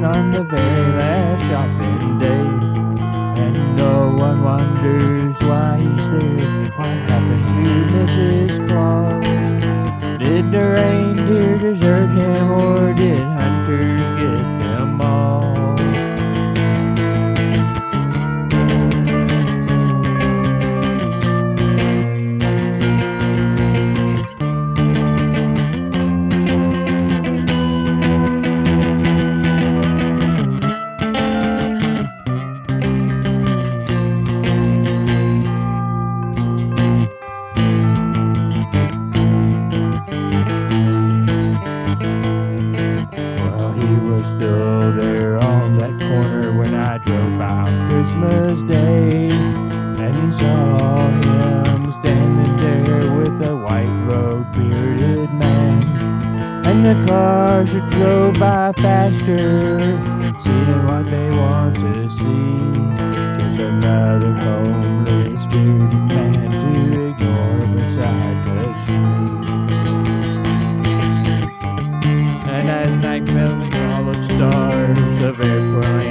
open on the very last shopping day. And no one wonders why he's there. What happened to Mrs. Claus? Did the reindeer desert him, or did hunters get them all? He was still there on that corner when I drove by on Christmas Day, and saw him standing there with a white-robed bearded man. And the cars that drove by faster, seeing what they want to see, just another homeless bearded man to ignore beside the street. And as night fell and followed stars of airplanes